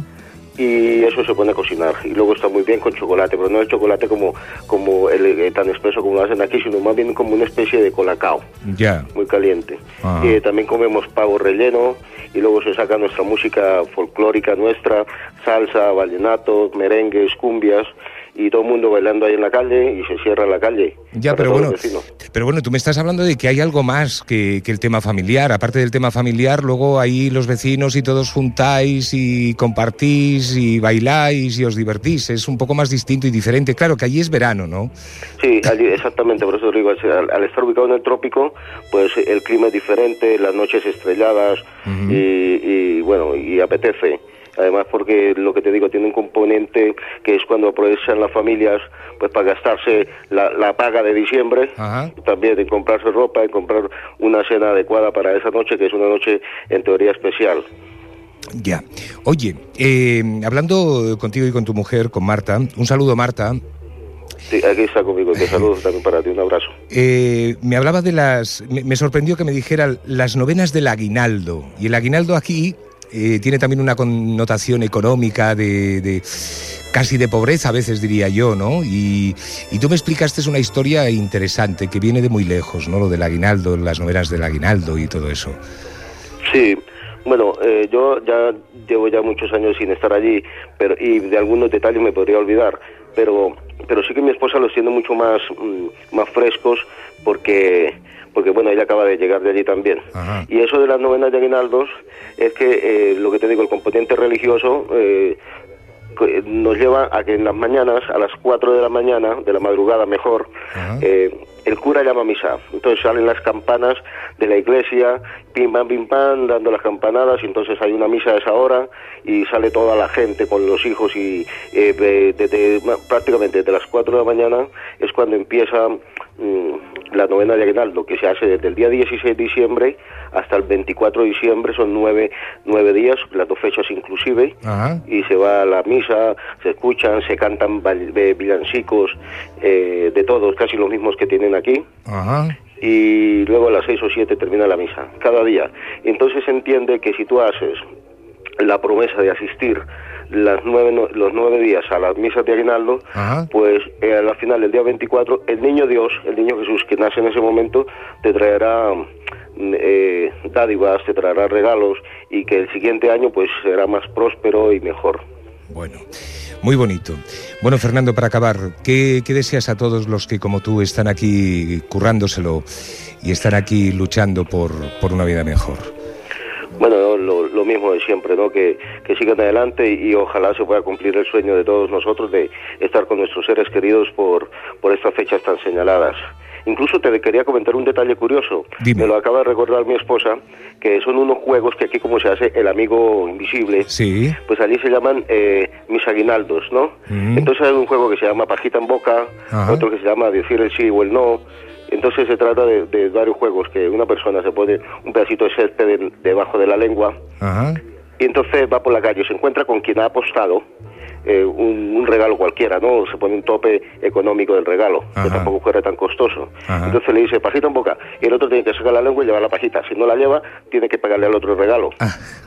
y eso se pone a cocinar, y luego está muy bien con chocolate, pero no el chocolate como como el, el tan espeso como lo hacen aquí, sino más bien como una especie de colacao, ya, yeah. muy caliente. Uh-huh. Y también comemos pavo relleno, y luego se saca nuestra música folclórica nuestra, salsa, vallenato, merengues, cumbias, y todo el mundo bailando ahí en la calle, y se cierra la calle. Ya, pero bueno, pero bueno, tú me estás hablando de que hay algo más que, que el tema familiar. Aparte del tema familiar, luego ahí los vecinos y todos juntáis y compartís y bailáis y os divertís. Es un poco más distinto y diferente. Claro que allí es verano, ¿no? Sí, allí, exactamente, por eso digo, al, al estar ubicado en el trópico, pues el clima es diferente, las noches estrelladas, uh-huh. y, y bueno, y apetece. Además, porque lo que te digo, tiene un componente que es cuando aprovechan las familias pues para gastarse la, la paga de diciembre, ajá. también de comprarse ropa, de comprar una cena adecuada para esa noche, que es una noche en teoría especial. Ya. Oye, eh, hablando contigo y con tu mujer, con Marta, un saludo, Marta. Sí, aquí está conmigo, te saludo también para ti, un abrazo. Eh, me hablaba de las... Me, me sorprendió que me dijera las novenas del aguinaldo, y el aguinaldo aquí... Eh, tiene también una connotación económica de, de casi de pobreza, a veces diría yo, ¿no? Y, y tú me explicaste una historia interesante que viene de muy lejos, ¿no? Lo del aguinaldo, las novenas del aguinaldo y todo eso. Sí, bueno, eh, yo ya llevo ya muchos años sin estar allí, pero y de algunos detalles me podría olvidar, pero pero sí que mi esposa los tiene mucho más mmm, más frescos porque porque bueno, ella acaba de llegar de allí también. Ajá. Y eso de las novenas de aguinaldos es que, eh, lo que te digo, el componente religioso eh, nos lleva a que en las mañanas, a las cuatro de la mañana, de la madrugada mejor, eh, el cura llama a misa. Entonces salen las campanas de la iglesia, pim pam, pim pam, dando las campanadas, y entonces hay una misa a esa hora, y sale toda la gente con los hijos, y eh, de, de, de, prácticamente desde las cuatro de la mañana es cuando empieza mmm, la novena de aguinaldo, que se hace desde el día dieciséis de diciembre hasta el veinticuatro de diciembre, son nueve, nueve días, las dos fechas inclusive. Ajá. Y se va a la misa, se escuchan, se cantan villancicos, eh, de todos, casi los mismos que tienen aquí. Ajá. Y luego a las seis o siete termina la misa, cada día. Entonces se entiende que si tú haces la promesa de asistir las nueve, los nueve días a las misas de aguinaldo, ajá. pues eh, a la final del día veinticuatro, el niño Dios, el niño Jesús que nace en ese momento, te traerá eh, dádivas, te traerá regalos, y que el siguiente año pues será más próspero y mejor. Bueno, muy bonito. Bueno, Fernando, para acabar, ¿qué, qué deseas a todos los que como tú están aquí currándoselo y están aquí luchando por, por una vida mejor? Bueno, lo, lo mismo de siempre, ¿no? Que, que sigan adelante, y, y ojalá se pueda cumplir el sueño de todos nosotros de estar con nuestros seres queridos por, por estas fechas tan señaladas. Incluso te quería comentar un detalle curioso. Dime. Me lo acaba de recordar mi esposa, que son unos juegos que aquí, como se hace el amigo invisible, sí. pues allí se llaman eh, mis aguinaldos, ¿no? Uh-huh. Entonces hay un juego que se llama pajita en boca, uh-huh. otro que se llama decir el sí o el no. Entonces se trata de, de varios juegos, que una persona se pone un pedacito de césped de, debajo de la lengua, uh-huh. y entonces va por la calle, se encuentra con quien ha apostado eh, un, un regalo cualquiera, ¿no? Se pone un tope económico del regalo, uh-huh. que tampoco fuera tan costoso. Uh-huh. Entonces le dice pajita en boca, y el otro tiene que sacar la lengua y llevar la pajita. Si no la lleva, tiene que pagarle al otro el regalo. Uh-huh.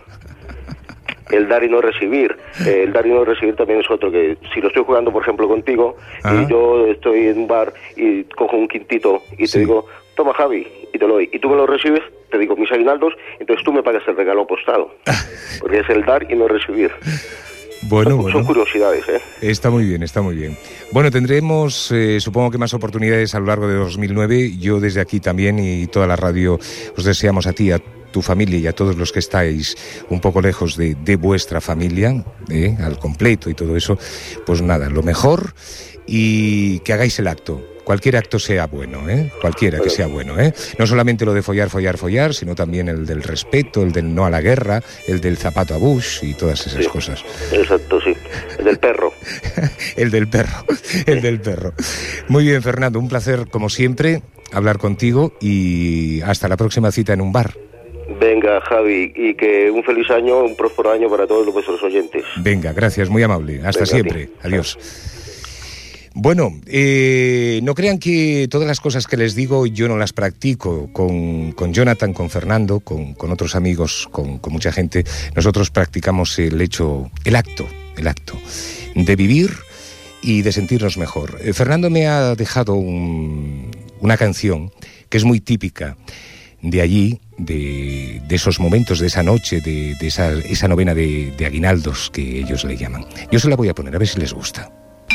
El dar y no recibir. Eh, el dar y no recibir también es otro, que si lo estoy jugando, por ejemplo, contigo, ajá. y yo estoy en un bar y cojo un quintito y sí. te digo, toma, Javi, y te lo doy, y tú me lo recibes, te digo mis aguinaldos, entonces tú me pagas el regalo apostado. Porque es el dar y no recibir. Bueno, son, bueno. son curiosidades, ¿eh? Está muy bien, está muy bien. Bueno, tendremos, eh, supongo que más oportunidades a lo largo de dos mil nueve. Yo desde aquí también, y toda la radio, os deseamos a ti, a tu familia y a todos los que estáis un poco lejos de, de vuestra familia, ¿eh? Al completo y todo eso, pues nada, lo mejor, y que hagáis el acto. Cualquier acto sea bueno, ¿eh? Cualquiera que sea bueno, ¿eh? No solamente lo de follar, follar, follar, sino también el del respeto, el del no a la guerra, el del zapato a Bush y todas esas sí, cosas. Exacto, sí. El del perro. el del perro, el del perro. Muy bien, Fernando, un placer, como siempre, hablar contigo y hasta la próxima cita en un bar. Venga, Javi, y que un feliz año, un próspero año para todos vuestros oyentes. Venga, gracias, muy amable. Hasta Venga, siempre. Adiós. Bueno, eh, no crean que todas las cosas que les digo yo no las practico con, con Jonathan, con Fernando, con, con otros amigos, con, con mucha gente. Nosotros practicamos el hecho, el acto, el acto de vivir y de sentirnos mejor. Eh, Fernando me ha dejado un, una canción que es muy típica de allí, de, de esos momentos, de esa noche, de, de esa, esa novena de, de aguinaldos que ellos le llaman. Yo se la voy a poner, a ver si les gusta.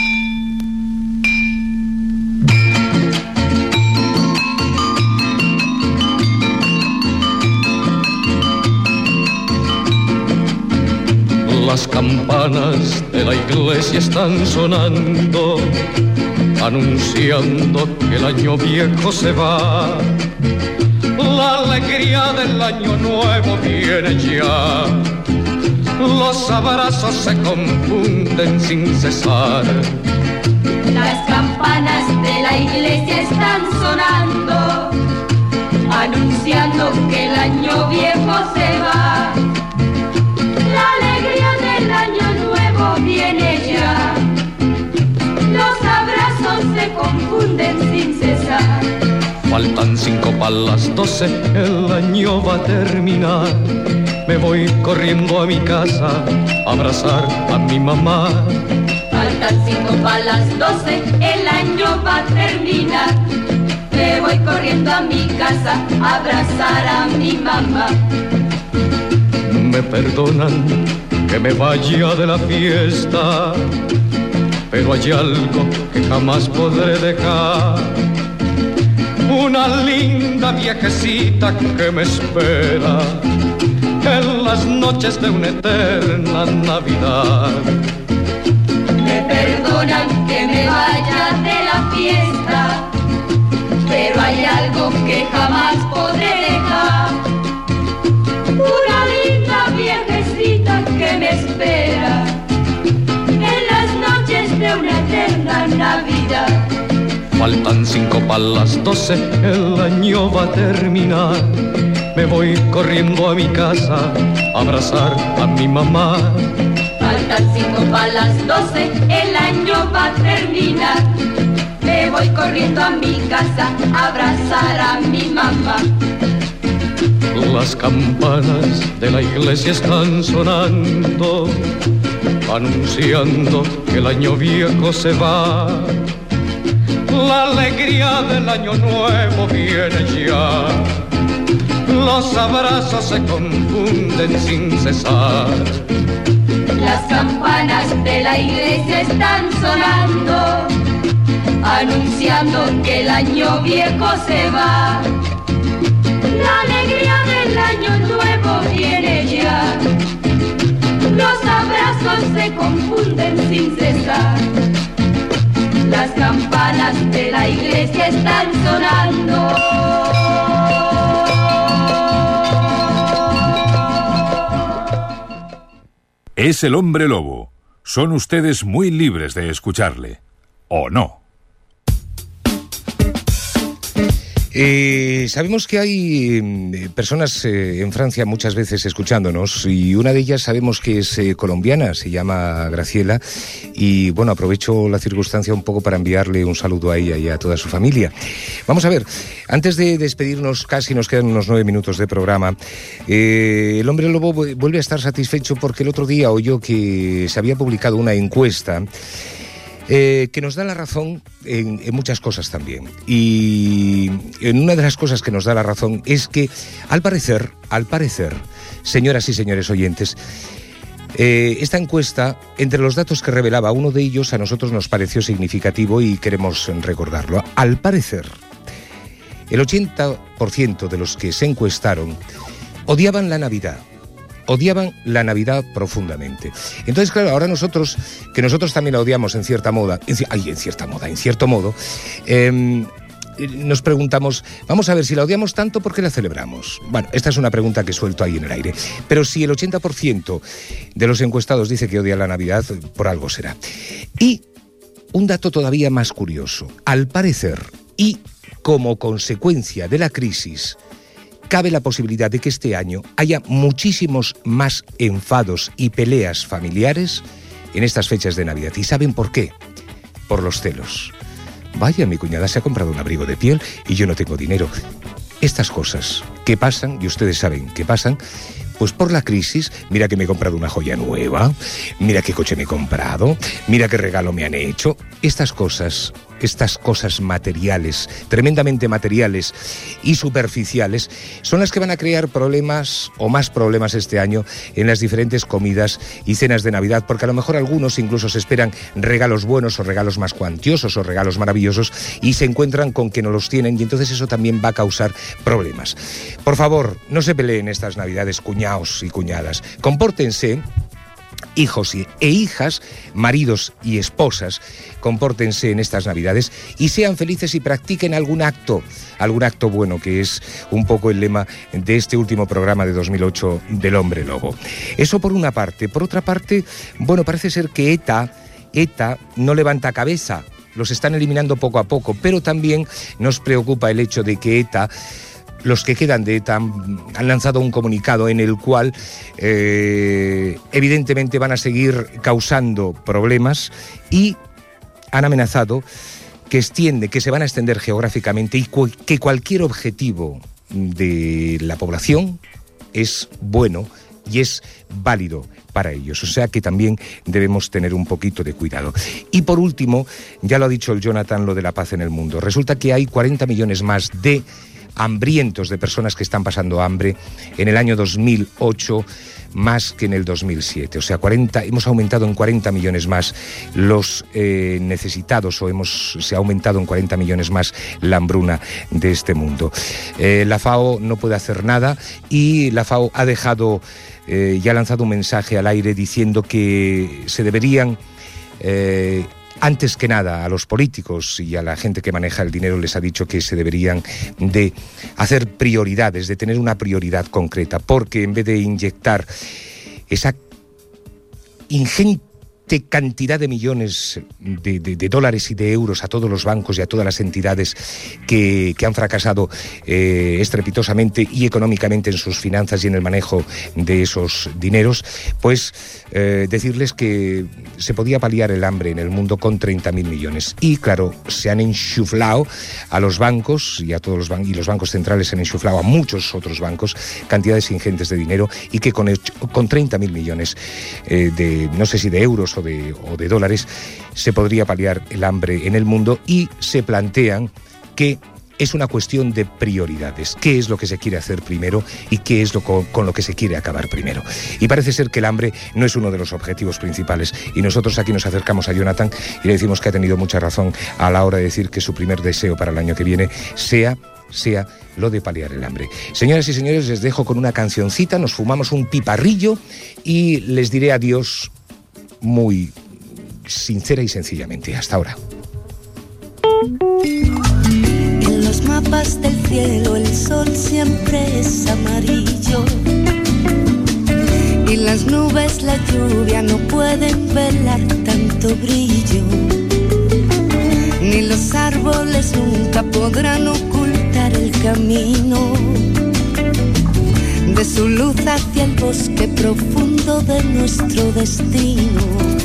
Las campanas de la iglesia están sonando, anunciando que el año viejo se va. La alegría del año nuevo viene ya. Los abrazos se confunden sin cesar. Las campanas de la iglesia están sonando, anunciando que el año viejo se va. La alegría del año nuevo viene ya. Los abrazos se confunden sin cesar. Faltan cinco para las doce, el año va a terminar. Me voy corriendo a mi casa a abrazar a mi mamá. Faltan cinco para las doce, el año va a terminar. Me voy corriendo a mi casa a abrazar a mi mamá. Me perdonan que me vaya de la fiesta, pero hay algo que jamás podré dejar. Una linda viejecita que me espera en las noches de una eterna Navidad. Me perdonan que me vaya de la fiesta, pero hay algo que jamás podré dejar. Una linda viejecita que me espera en las noches de una eterna Navidad. Faltan cinco para las doce, el año va a terminar. Me voy corriendo a mi casa a abrazar a mi mamá. Faltan cinco para las doce, el año va a terminar. Me voy corriendo a mi casa a abrazar a mi mamá. Las campanas de la iglesia están sonando, anunciando que el año viejo se va. La alegría del año nuevo viene ya. Los abrazos se confunden sin cesar. Las campanas de la iglesia están sonando, anunciando que el año viejo se va. La alegría del año nuevo viene ya. Los abrazos se confunden sin cesar. Las campanas de la iglesia están sonando. Es el hombre lobo. Son ustedes muy libres de escucharle. ¿O no? Eh, sabemos que hay eh, personas eh, en Francia muchas veces escuchándonos, y una de ellas sabemos que es eh, colombiana, se llama Graciela, y bueno, aprovecho la circunstancia un poco para enviarle un saludo a ella y a toda su familia. Vamos a ver, antes de despedirnos, casi nos quedan unos nueve minutos de programa. eh, el hombre lobo vuelve a estar satisfecho porque el otro día oyó que se había publicado una encuesta Eh, que nos da la razón en, en muchas cosas también. Y en una de las cosas que nos da la razón es que, al parecer, al parecer, señoras y señores oyentes, eh, esta encuesta, entre los datos que revelaba, uno de ellos a nosotros nos pareció significativo y queremos recordarlo. Al parecer, el ochenta por ciento de los que se encuestaron odiaban la Navidad. Odiaban la Navidad profundamente. Entonces, claro, ahora nosotros, que nosotros también la odiamos en cierta moda, en, ay, en cierta moda, en cierto modo, eh, nos preguntamos, vamos a ver, si la odiamos tanto, ¿por qué la celebramos? Bueno, esta es una pregunta que suelto ahí en el aire. Pero si el ochenta por ciento de los encuestados dice que odia la Navidad, por algo será. Y un dato todavía más curioso. Al parecer, y como consecuencia de la crisis, cabe la posibilidad de que este año haya muchísimos más enfados y peleas familiares en estas fechas de Navidad. ¿Y saben por qué? Por los celos. Vaya, mi cuñada se ha comprado un abrigo de piel y yo no tengo dinero. Estas cosas que pasan, y ustedes saben que pasan, pues por la crisis, mira que me he comprado una joya nueva, mira qué coche me he comprado, mira qué regalo me han hecho. Estas cosas, estas cosas materiales, tremendamente materiales y superficiales, son las que van a crear problemas o más problemas este año en las diferentes comidas y cenas de Navidad, porque a lo mejor algunos incluso se esperan regalos buenos o regalos más cuantiosos o regalos maravillosos y se encuentran con que no los tienen, y entonces eso también va a causar problemas. Por favor, no se peleen estas Navidades, cuñados y cuñadas. Compórtense, hijos e hijas, maridos y esposas, compórtense en estas Navidades y sean felices y practiquen algún acto, algún acto bueno, que es un poco el lema de este último programa de dos mil ocho del Hombre Lobo. Eso por una parte. Por otra parte, bueno, parece ser que ETA, ETA no levanta cabeza, los están eliminando poco a poco, pero también nos preocupa el hecho de que ETA, los que quedan de ETA, han lanzado un comunicado en el cual eh, evidentemente van a seguir causando problemas y han amenazado que extiende, que se van a extender geográficamente y cu- que cualquier objetivo de la población es bueno y es válido para ellos. O sea que también debemos tener un poquito de cuidado. Y por último, ya lo ha dicho el Jonathan, lo de la paz en el mundo. Resulta que hay cuarenta millones más de hambrientos, de personas que están pasando hambre en el año dos mil ocho, más que en el dos mil siete. O sea, cuarenta, hemos aumentado en cuarenta millones más los eh, necesitados, o hemos, se ha aumentado en cuarenta millones más la hambruna de este mundo. Eh, la FAO no puede hacer nada y la FAO ha dejado eh, y ha lanzado un mensaje al aire diciendo que se deberían... Eh, Antes que nada, a los políticos y a la gente que maneja el dinero les ha dicho que se deberían de hacer prioridades, de tener una prioridad concreta, porque en vez de inyectar esa ingente cantidad de millones de, de, de dólares y de euros a todos los bancos y a todas las entidades que, que han fracasado eh, estrepitosamente y económicamente en sus finanzas y en el manejo de esos dineros, pues eh, decirles que se podía paliar el hambre en el mundo con treinta mil millones. Y claro, se han enchuflado a los bancos y a todos los bancos, y los bancos centrales se han enchuflado a muchos otros bancos cantidades ingentes de dinero, y que con, con treinta mil millones eh, de, no sé si de euros o de, o de dólares, se podría paliar el hambre en el mundo. Y se plantean que es una cuestión de prioridades. ¿Qué es lo que se quiere hacer primero y qué es lo con, con lo que se quiere acabar primero? Y parece ser que el hambre no es uno de los objetivos principales. Y nosotros aquí nos acercamos a Jonathan y le decimos que ha tenido mucha razón a la hora de decir que su primer deseo para el año que viene sea... sea lo de paliar el hambre. Señoras y señores, les dejo con una cancioncita, nos fumamos un piparrillo y les diré adiós muy sincera y sencillamente. Hasta ahora. En los mapas del cielo el sol siempre es amarillo y las nubes, la lluvia no pueden velar tanto brillo, ni los árboles nunca podrán ocultar el camino de su luz hacia el bosque profundo de nuestro destino.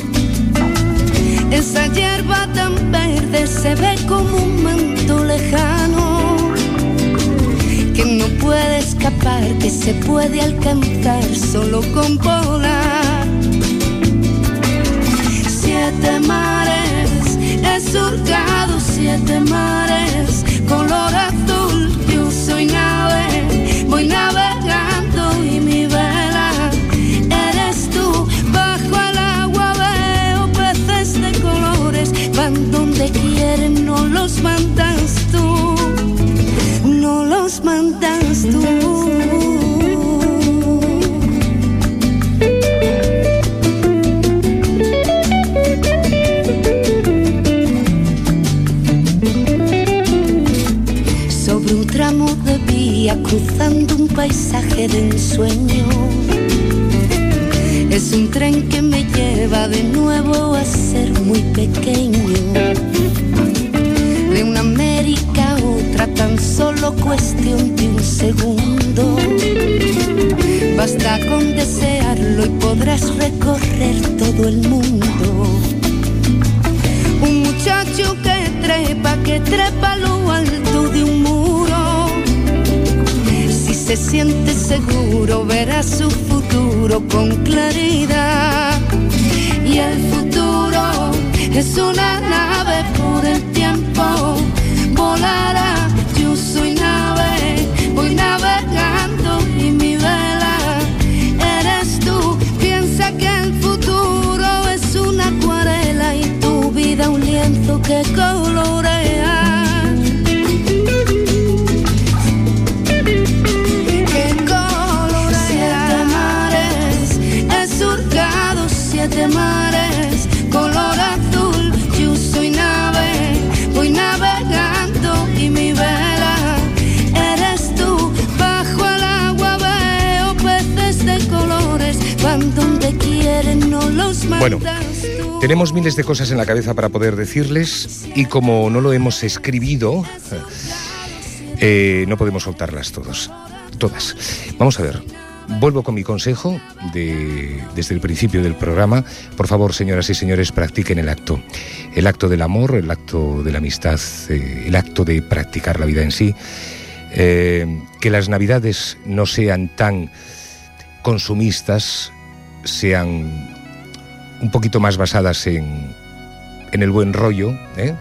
Esa hierba tan verde se ve como un manto lejano que no puede escapar, que se puede alcanzar solo con volar. Siete mares he surcado, siete mares color azul. Yo soy nave, voy navegando y mi vela eres tú. Bajo el agua veo peces de colores, van donde quieren, no los mandas tú, no los mandas tú. sueño. Es un tren que me lleva de nuevo a ser muy pequeño. De una América a otra, tan solo cuestión de un segundo. Basta con desearlo y podrás recorrer todo el mundo. Un muchacho que trepa, que trepa a lo alto de un muro. Si se siente seguro, verá su futuro con claridad. Y el futuro es una nave por el tiempo. Volará, yo soy nave, voy navegando y mi vela eres tú. Piensa que el futuro es una acuarela y tu vida un lienzo que colorea. Que colorea. Siete mares he surcado, siete mares color azul. Yo soy nave, voy navegando y mi vela eres tú. Bajo el agua veo peces de colores, van donde quieren, no los mandas. Bueno, tenemos miles de cosas en la cabeza para poder decirles y como no lo hemos escribido, eh, no podemos soltarlas todos, todas. Vamos a ver, vuelvo con mi consejo de, desde el principio del programa. Por favor, señoras y señores, practiquen el acto. El acto del amor, el acto de la amistad, eh, el acto de practicar la vida en sí. Eh, que las navidades no sean tan consumistas, sean un poquito más basadas en, en el buen rollo, ¿eh?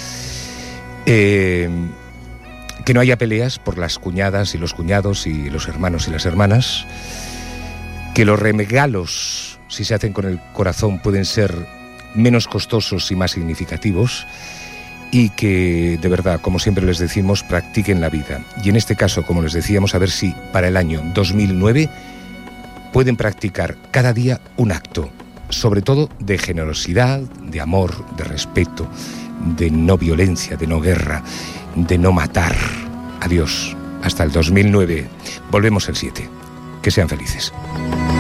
Eh, que no haya peleas por las cuñadas y los cuñados y los hermanos y las hermanas, que los regalos, si se hacen con el corazón, pueden ser menos costosos y más significativos, y que, de verdad, como siempre les decimos, practiquen la vida. Y en este caso, como les decíamos, a ver si para el año dos mil nueve pueden practicar cada día un acto, sobre todo de generosidad, de amor, de respeto, de no violencia, de no guerra, de no matar. Adiós. Hasta el dos mil nueve. Volvemos el siete. Que sean felices.